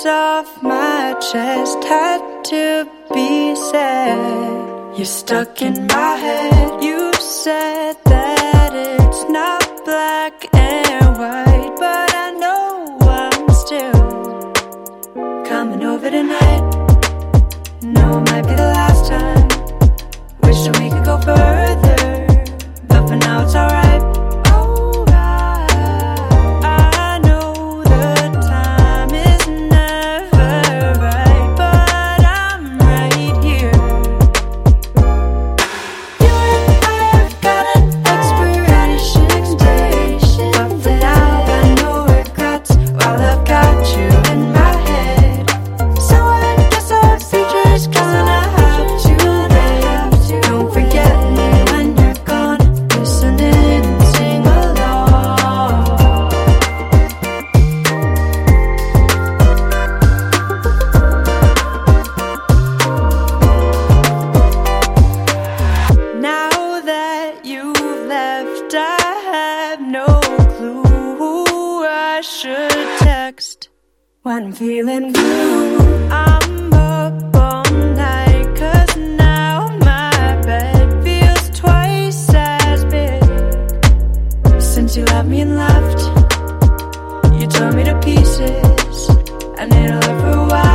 off my chest had to be said. You're stuck in my head. You said that it's not black and white, but I know I'm still coming over tonight. No, it might be the last time. Wish that we could go further, but for now it's alright. When I'm feeling blue, I'm up all night, 'cause now my bed feels twice as big. Since you left me and left, you tore me to pieces, and it'll hurt for a while.